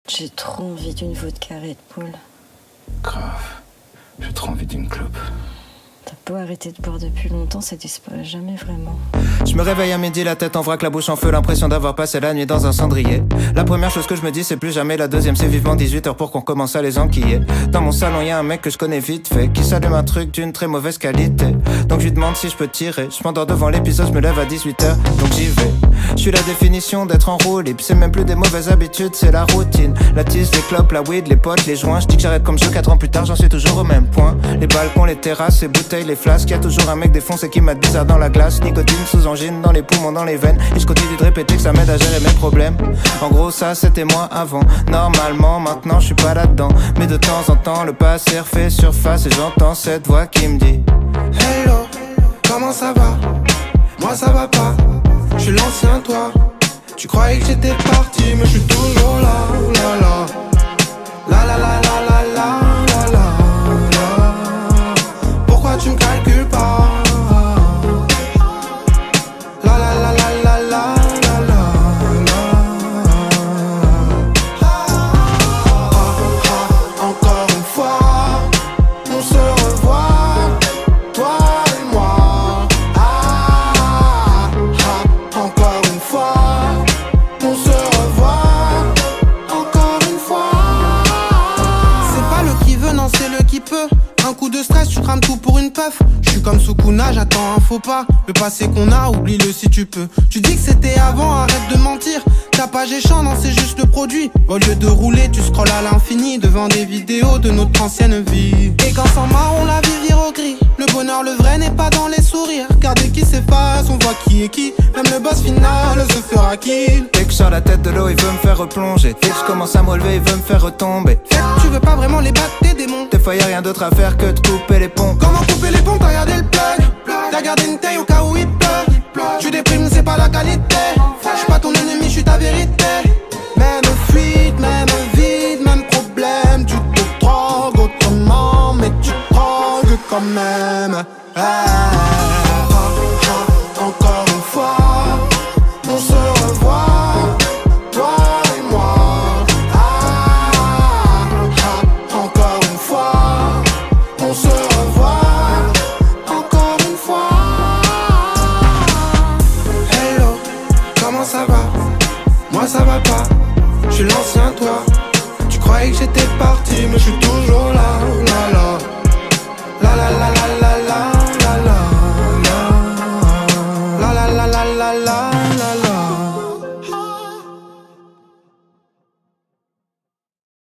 J'ai trop envie d'une vodka Red Bull. Grave. J'ai trop envie d'une clope. T'as beau arrêter de boire depuis longtemps, ça disparaît jamais vraiment. Je me réveille à midi, la tête en vrac, la bouche en feu, l'impression d'avoir passé la nuit dans un cendrier. La première chose que je me dis, c'est plus jamais. La deuxième, c'est vivement 18h pour qu'on commence à les enquiller. Dans mon salon, y a un mec que je connais vite fait, qui s'allume un truc d'une très mauvaise qualité. Donc je lui demande si je peux tirer. Je m'endors devant l'épisode, je me lève à 18h, donc j'y vais. Je suis la définition d'être en roue libre. C'est même plus des mauvaises habitudes, c'est la routine. La tisse, les clopes, la weed, les potes, les joints. Je dis que j'arrête comme jeu, 4 ans plus tard, j'en suis toujours au même point. Les balcons, les terrasses, les bouteilles, les flasques. Y'a toujours un mec défoncé qui mate bizarre dans la glace. Nicotine sous angine, dans les poumons, dans les veines. Et je continue de répéter que ça m'aide à gérer mes problèmes. En gros ça c'était moi avant. Normalement maintenant je suis pas là-dedans. Mais de temps en temps le passé refait surface. Et j'entends cette voix qui me dit: Hello, comment ça va? Moi ça va pas. Je suis l'ancien toi. Tu croyais que j'étais parti, mais je suis toujours là. La la la la la la la la la. Pourquoi tu me calcules pas? La la la la la la la la. Encore une fois, on se revoit, toi et moi. Encore une fois, on se revoit. Encore une fois. C'est pas le qui veut, non c'est le qui peut. Un coup de stress, tu crames tout pour une puff. Je suis comme Sukuna, j'attends un faux pas. Le passé qu'on a, oublie-le si tu peux. Tu dis que c'était avant, arrête de mentir. Ta page est chiant, non c'est juste le produit. Au lieu de rouler, tu scrolles à l'infini devant des vidéos de notre ancienne vie. Et quand sans marron, la vie vire au gris. Le bonheur, le vrai n'est pas dans les sourires. Car dès qu'il s'efface, on voit qui est qui. Même le boss final se fera kill. Dès que je sors la tête de l'eau, il veut me faire replonger. Dès que je commence à me relever, il veut me faire retomber. Fait que tu veux pas vraiment les battre, tes démons. Des fois y'a rien d'autre à faire que de couper les ponts. Comment couper les ponts, t'as regardé le plug. T'as gardé une taille au cas où il pleut. Tu déprimes, c'est pas la qualité. J'suis pas ton ennemi, j'suis ta vérité. Même fuite, même vide, même problème. Tu te drogues autrement, mais tu te drogues quand même. Encore une fois, on se revoit, toi et moi. Encore une fois, on se revoit. Encore une fois. Hello, comment ça va? Moi ça va pas. Je suis l'ancien toi. Tu croyais que j'étais parti, mais je suis toujours là. La la la la la la.